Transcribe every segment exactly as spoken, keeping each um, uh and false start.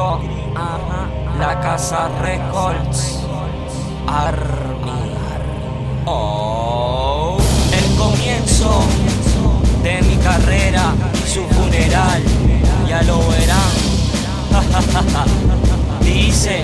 gringo, ajá, la casa Records, Army. Oh, el comienzo de mi carrera, su funeral, ya lo verán. Dice: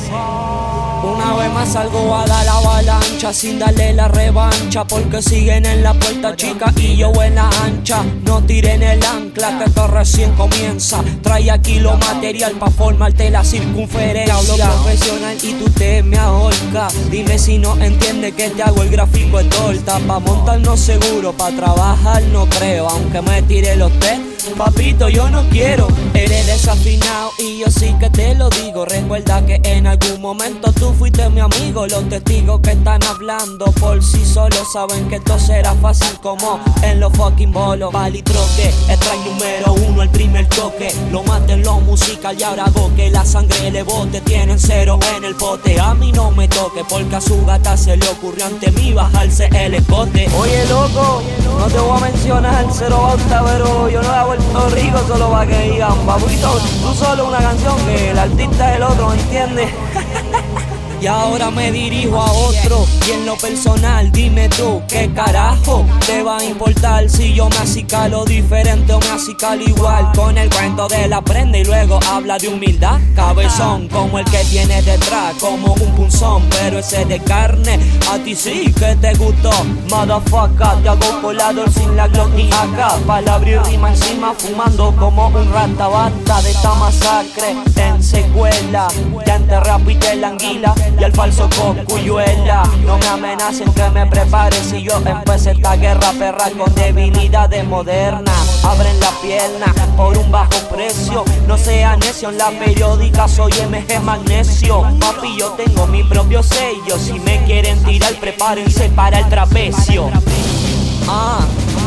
una vez más salgo a dar la avalancha sin darle la revancha, porque siguen en la puerta chica y yo en la ancha. No tiren el ancla que esto recién comienza. Trae aquí lo material pa' formarte la circunferencia. Hablo profesional y tú te me ahorcas. Dime si no entiendes que te hago el gráfico de torta. Pa' montarnos seguro, pa' trabajar no creo. Aunque me tire los test, papito, yo no quiero. Eres desafinado y yo sí que te lo digo. Recuerda que en algún momento tú fuiste mi amigo. Los testigos que están hablando por sí solos saben que esto será fácil como en los fucking bolos. Palitroque, extrae número uno, el primer toque. Lo maten lo musical y ahora hago que la sangre le bote. Tienen cero en el pote, a mí no me toque, porque a su gata se le ocurrió ante mí bajarse el escote. Oye loco, no te voy a mencionar cero bauta, pero yo no hago el Puerto Rico solo pa' que digan, papito, tú solo una canción que el artista es el otro, ¿entiendes? Y ahora me dirijo a otro, y en lo personal dime tú, ¿qué carajo te va a importar si yo me acicalo diferente o me acicalo igual? Con el cuento de la prenda y luego habla de humildad. Cabezón como el que tiene detrás, como un punzón, pero ese de carne, a ti sí que te gustó. Motherfucker, te hago colador sin la Glock ni acá. Palabra y rima encima, fumando como un rata. Basta de esta masacre en secuela, ya enterré a Peter la anguila y el falso cocuyuela. No me amenacen que me prepare si yo empecé esta guerra perra con debilidades modernas. Abren la pierna por un bajo precio, no sean necio en la periódica, soy M G Magnesio. Papi, yo tengo mi propio sello, si me quieren tirar prepárense para el trapecio. Ah,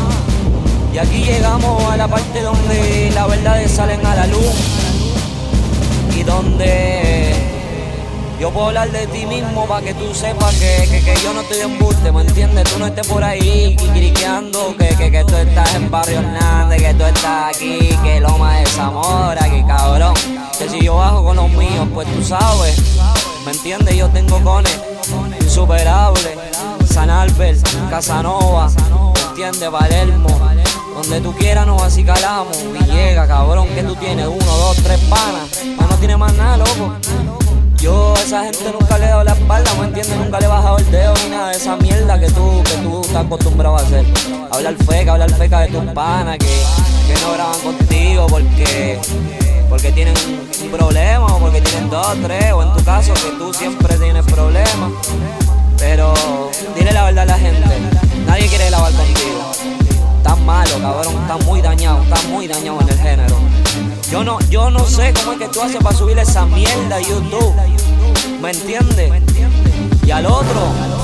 y aquí llegamos a la parte donde las verdades salen a la luz y donde yo puedo hablar de ti mismo pa' que tú sepas que, que, que yo no estoy de embuste, ¿me entiendes? Tú no estés por ahí quiquiriqueando, que, que, que tú estás en Barrio Hernández, que tú estás aquí, que Loma de Zamora, que cabrón. Que si yo bajo con los míos, pues tú sabes, ¿me entiendes? Yo tengo cones insuperables, San Albert, Casanova, ¿me entiendes? Palermo, donde tú quieras nos acicalamos. Y llega, cabrón, que tú tienes uno, dos, tres panas, ya no tienes más nada, loco. Yo a esa gente nunca le he dado la espalda, ¿me entiendes? Nunca le he bajado el dedo ni nada de esa mierda que tú, que tú estás acostumbrado a hacer. Hablar feca, hablar feca de tus panas que, que no graban contigo porque, porque tienen un problema o porque tienen dos, tres, o en tu caso que tú siempre tienes problemas. Pero dile la verdad a la gente, nadie quiere grabar contigo. Estás malo, cabrón, estás muy dañado, estás muy dañado en el género. Yo no, yo no sé cómo es que tú haces para subir esa mierda a YouTube, ¿me entiendes? Y al otro,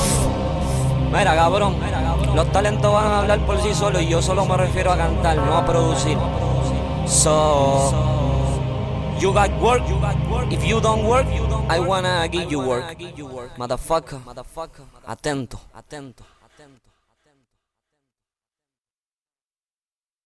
mira cabrón, los talentos van a hablar por sí solos y yo solo me refiero a cantar, no a producir. So, you got work, if you don't work, I wanna give you work. Motherfucker, atento, atento.